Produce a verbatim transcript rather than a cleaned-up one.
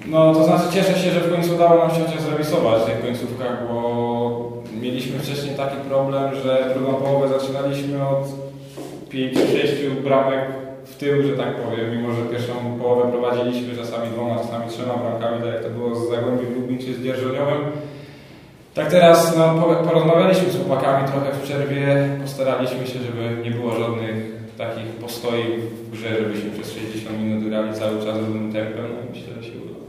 No to znaczy cieszę się, że w końcu udało nam się chociaż zremisować w tych końcówkach, bo mieliśmy wcześniej taki problem, że drugą połowę zaczynaliśmy od pięciu sześciu bramek w tył, że tak powiem, mimo że pierwszą połowę prowadziliśmy czasami dwoma, czasami trzema bramkami, tak jak to było z Zagłębiem Lubin czy z Dzierżoniowem. Tak teraz no, porozmawialiśmy z chłopakami trochę w przerwie, postaraliśmy się, żeby nie było żadnych takich postoi w grze, żebyśmy przez sześćdziesiąt minut grali cały czas równym tempem, no i myślę, że się uda.